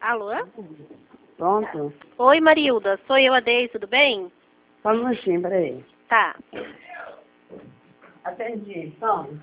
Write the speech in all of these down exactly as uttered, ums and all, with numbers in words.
Alô? Pronto? Oi, Marilda. Sou eu, a Deise, tudo bem? Só um minutinho, peraí. Tá. Atendi, toma.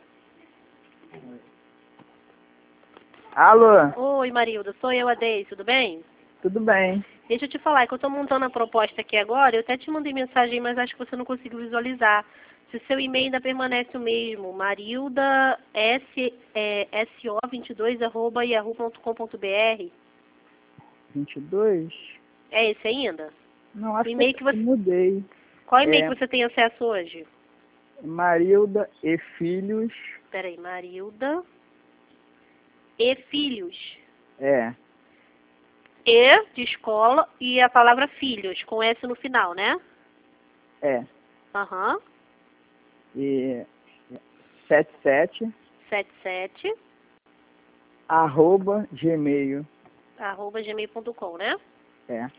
Alô? Oi, Marilda. Sou eu, a Deise, tudo bem? Tudo bem? Deixa eu te falar, que eu tô montando a proposta aqui agora. Eu até te mandei mensagem, mas acho que você não conseguiu visualizar. Se o seu e-mail ainda permanece o mesmo, marilda s, é, so vinte e dois arroba yahoo ponto com ponto br. vinte e dois? É esse ainda? Não, acho O e-mail que que você... eu mudei. Qual e-mail É que você tem acesso hoje? Marilda e Filhos. Peraí, Marilda e Filhos. É, E de escola e a palavra filhos, com S no final, né? é. Aham. E setenta e sete, setenta e sete, arroba gmail. arroba gmail ponto com, né? É.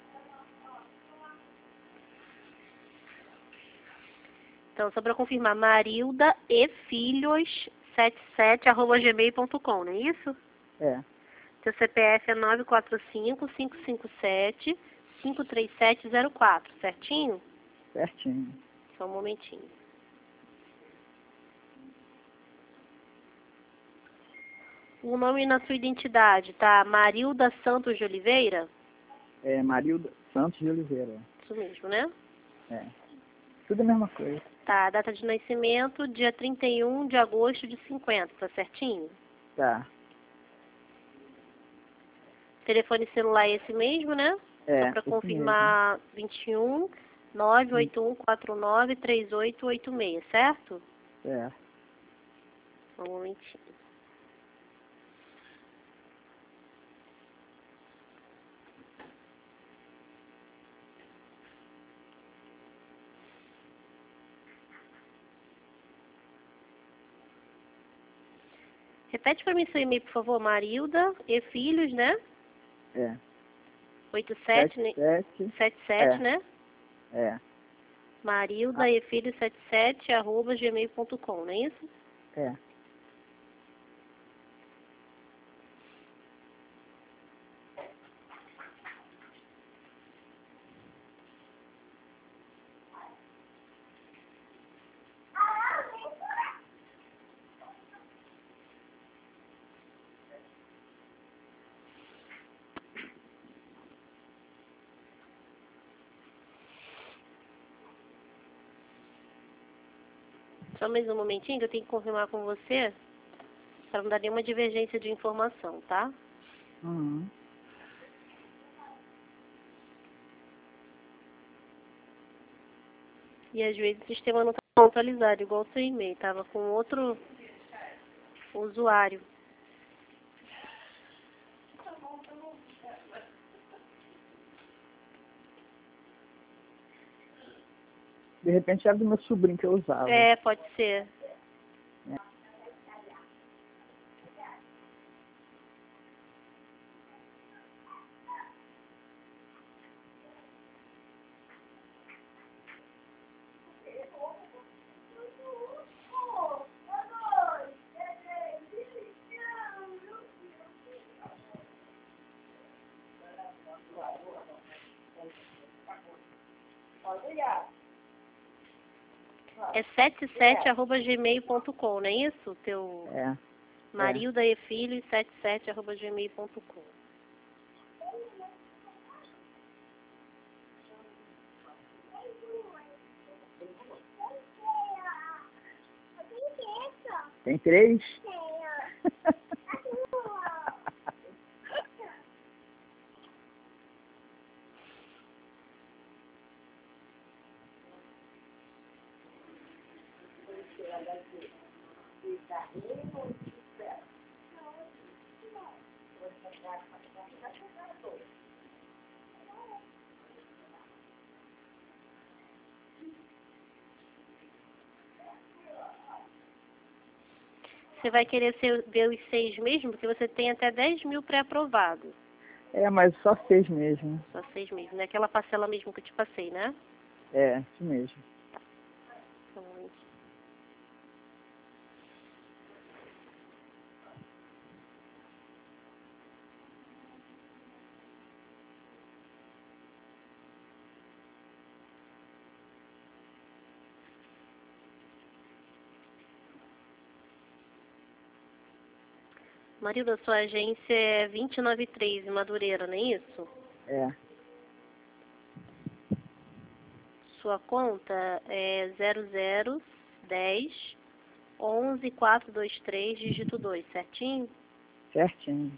Então, só para confirmar, Marilda e Filhos setenta e sete, arroba gmail ponto com, não é isso? É, Seu C P F é nove quatro cinco, cinco cinco sete, cinco três sete zero quatro, certinho? certinho. Só um momentinho. O nome na sua identidade, tá? Marilda Santos de Oliveira? É Marilda Santos de Oliveira. Isso mesmo, né? É. Tudo a mesma coisa. Tá, data de nascimento, dia trinta e um de agosto de cinquenta, tá certinho? Tá. Telefone celular é esse mesmo, né? É, Só para esse confirmar, vinte e um, nove oito um quatro nove, três oito oito seis, certo? É. Um momentinho. Repete para mim seu e-mail, por favor, Marilda e Filhos, né? É. oitenta e sete, né? sete. setenta e sete, É. né? É. Marilda e Filhos setenta e sete, arroba gmail ponto com, não é isso? É. Só mais um momentinho que eu tenho que confirmar com você, para não dar nenhuma divergência de informação, tá? Uhum. E às vezes o sistema não está atualizado, igual o seu e-mail, estava com outro usuário. De repente era do meu sobrinho que eu usava. É, pode ser. É. É setenta e sete arroba gmail ponto com, não é isso? Teu É. Marilda e Filhos setenta e sete arroba gmail ponto com. Tem três? Você vai querer ser, ver os seis mesmo? Porque você tem até dez mil pré-aprovados. É, mas só seis mesmo. Só seis mesmo, né? Aquela parcela mesmo que eu te passei, né? É, isso mesmo. Só um momentinho. Marilda, sua agência é vinte e nove três em Madureira, não é isso? É. Sua conta é zero zero dez onze quatrocentos e vinte e três, dígito dois, certinho? Certinho.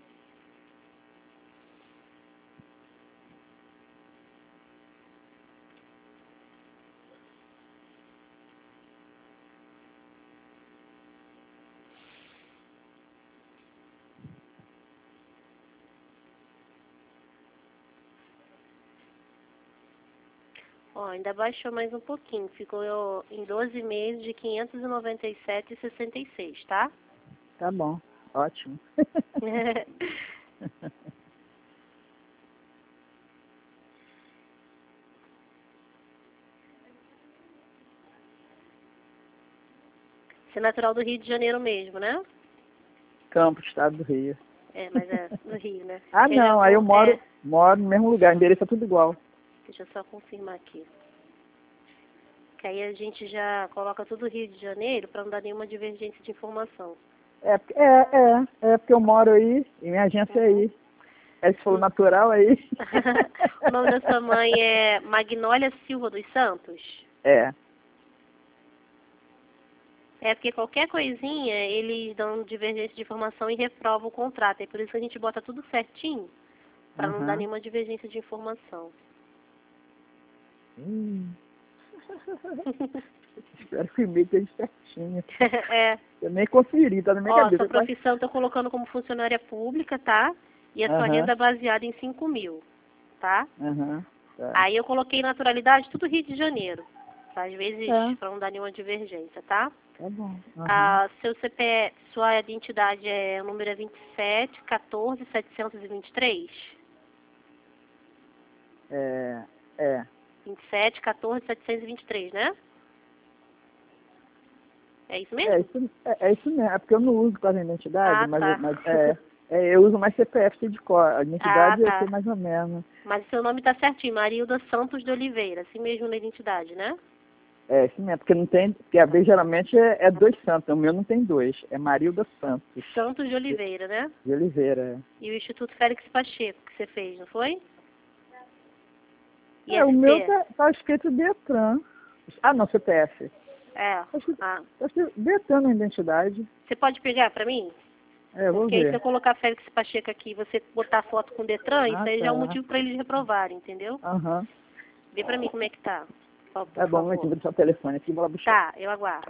Ó, ainda baixou mais um pouquinho. Ficou em doze meses de quinhentos e noventa e sete reais e sessenta e seis centavos, tá? Tá bom. Ótimo. Você é natural do Rio de Janeiro mesmo, né? Campos, estado do Rio. É, mas é no Rio, né? Ah, Porque não. já- Aí eu moro, é, moro no mesmo lugar. Endereço é tudo igual. deixa eu só confirmar aqui. Que aí a gente já coloca tudo Rio de Janeiro para não dar nenhuma divergência de informação. É, porque- é, é. É porque eu moro aí e minha agência é aí. Aí você falou natural aí. O nome da sua mãe é Magnólia Silva dos Santos? É. É porque qualquer coisinha eles dão divergência de informação e reprovam o contrato. É por isso que a gente bota tudo certinho, para não dar Aham. nenhuma divergência de informação. Hum. Espero que o e-mail esteja certinho. É. Eu nem conferi, tá na minha Ó, cabeça. sua profissão tô colocando como funcionária pública, tá? E a sua Aham. renda é baseada em cinco mil, tá? Aham. Tá. Aí eu coloquei naturalidade, tudo Rio de Janeiro. Às vezes, Tá. para não dar nenhuma divergência, tá? Tá bom. Aham. Ah, seu C P F, sua identidade é, o número é vinte e sete, quatorze, setecentos e vinte e três? É. É. vinte e sete, quatorze, setecentos e vinte e três, né? É isso mesmo? É isso, é, é isso mesmo. É porque eu não uso quase a identidade, Ah, mas, tá. mas é, é, eu uso mais C P F de cor. A Ah, identidade eu tá. sei mais ou menos. Mas seu nome tá certinho, Marilda Santos de Oliveira, assim mesmo na identidade, né? É isso mesmo, porque não tem. Porque a B geralmente é, é dois Santos. O meu não tem dois. É Marilda Santos. Santos de Oliveira, né? De Oliveira. E o Instituto Félix Pacheco que você fez, não foi? É, é o meu I S P? tá, tá escrito Detran. Ah, não, C P F. É. Tá escrito, Ah. tá escrito Detran na identidade. Você pode pegar pra mim? É, vou Porque aí se ver. eu colocar Félix Pacheco aqui e você botar foto com o Detran, isso Ah, aí já é um tá. motivo pra eles reprovarem, entendeu? Aham. Vê pra mim como é que tá, por Tá por bom, eu vou favor. deixar o telefone aqui e vou lá buscar. Tá, eu aguardo.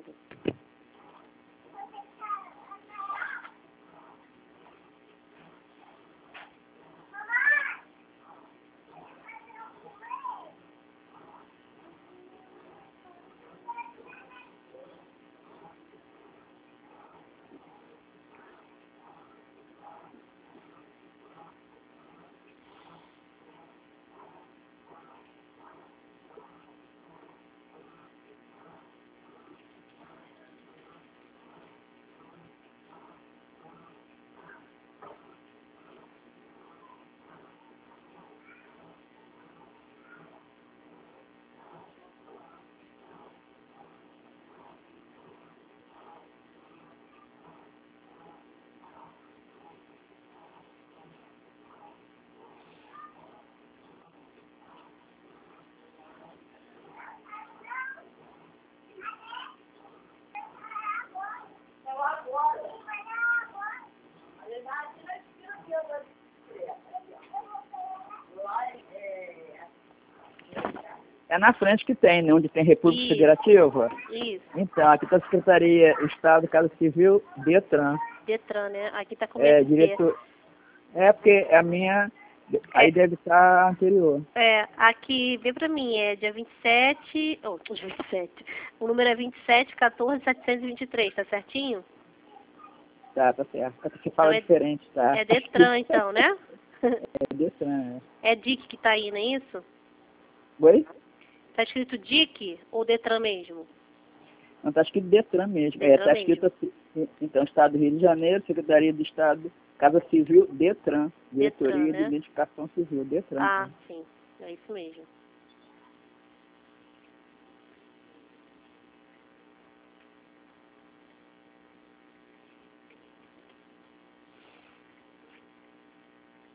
É na frente que tem, né? Onde tem República Isso. Federativa. Isso, Então, aqui está a Secretaria Estado, Casa Civil, Detran. Detran, né? Aqui tá com É, M P. diretor. É, porque a minha. Aí É. deve estar anterior. É, aqui, vê pra mim, é dia vinte e sete, oh, dia vinte e sete. O número é vinte e sete, quatorze, setecentos e vinte e três, tá certinho? Tá, tá certo. É porque fala Então é- diferente, tá? É Detran, então, né? É Detran, é. É D I C que tá aí, não é isso? Oi? Tá escrito D I C ou Detran mesmo? Não, tá escrito Detran mesmo. É, Detran tá mesmo. escrito assim. Então, Estado do Rio de Janeiro, Secretaria do Estado, Casa Civil, Detran. Diretoria Detran, né? de Identificação Civil, Detran. Ah, sim, é isso mesmo.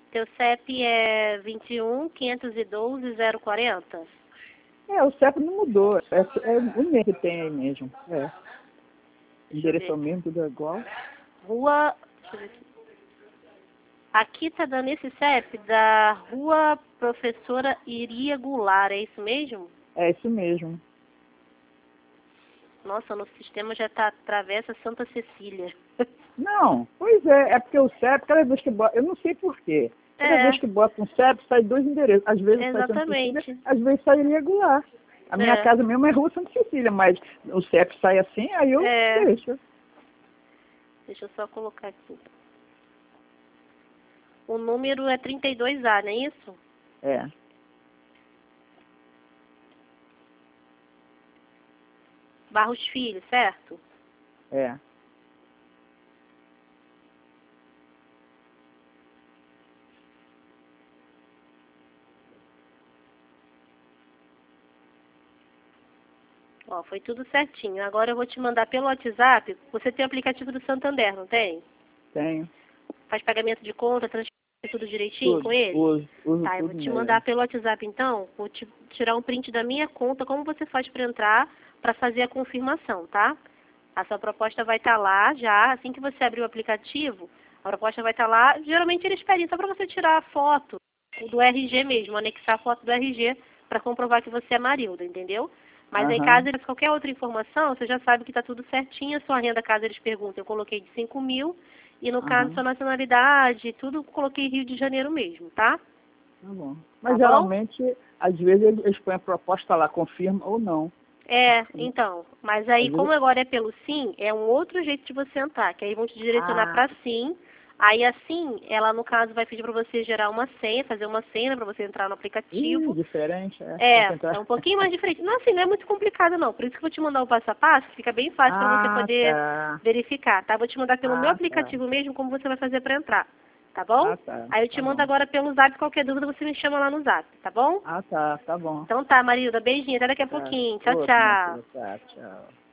Teu C E P é vinte e um, quinhentos e doze, zero quarenta? É, o C E P não mudou. É, é o mesmo que tem aí mesmo. É. Endereço mesmo, tudo é igual. Rua... Deixa eu ver aqui. Aqui tá dando esse C E P da Rua Professora Iria Goulart, é isso mesmo? É isso mesmo. Nossa, no sistema já tá Travessa Santa Cecília. Não, pois é, é porque o C E P, cada vez que bota, eu não sei porquê. Cada É. vez que bota um C E P, sai dois endereços. Às vezes sai Santa Exatamente. Cecília, às vezes sai irregular. A minha É. casa mesmo é Rua Santa Cecília, mas o C E P sai assim, aí eu É. deixo. Deixa eu só colocar aqui. O número é trinta e dois A, não é isso? É. Barros Filho, certo? É. Ó, foi tudo certinho. Agora eu vou te mandar pelo WhatsApp. Você tem o aplicativo do Santander, não tem? Tenho. Faz pagamento de conta, transferência, tudo direitinho Tudo. com ele? Uso, uso Tá, eu tudo vou te nele. mandar pelo WhatsApp então. Vou te tirar um print da minha conta, como você faz para entrar, para fazer a confirmação, tá? A sua proposta vai estar lá já, assim que você abrir o aplicativo, a proposta vai estar lá. Geralmente eles pedem só para você tirar a foto do R G mesmo, anexar a foto do R G para comprovar que você é Marilda, entendeu? Mas aí, Aham. caso eles qualquer outra informação, você já sabe que está tudo certinho. A sua renda, caso eles perguntem, eu coloquei de cinco mil. E no caso, Aham. sua nacionalidade, tudo, coloquei Rio de Janeiro mesmo, tá? Tá bom. Mas Tá bom? geralmente, às vezes eles eles põem a proposta lá, confirma ou não. É, então. Mas aí, Às como vezes... agora é pelo SIM, é um outro jeito de você entrar. Que aí vão te direcionar Ah, para SIM. Aí assim, ela no caso vai pedir para você gerar uma senha, fazer uma senha para você entrar no aplicativo. ih, diferente, é. É, Pra tentar- é um pouquinho mais diferente. Não, assim, não é muito complicado não. Por isso que eu vou te mandar o passo a passo, que fica bem fácil para você Ah, poder tá. verificar, tá? Vou te mandar pelo meu Ah, tá. aplicativo mesmo como você vai fazer para entrar, tá bom? Ah, tá. Aí eu te Tá mando bom. agora pelo zap, qualquer dúvida você me chama lá no zap, tá bom? Ah, tá. Tá bom. Então tá, Marilda, beijinho, até daqui a Tá. pouquinho. Tchau, Outro, minha tchau. filha. Tá, tchau.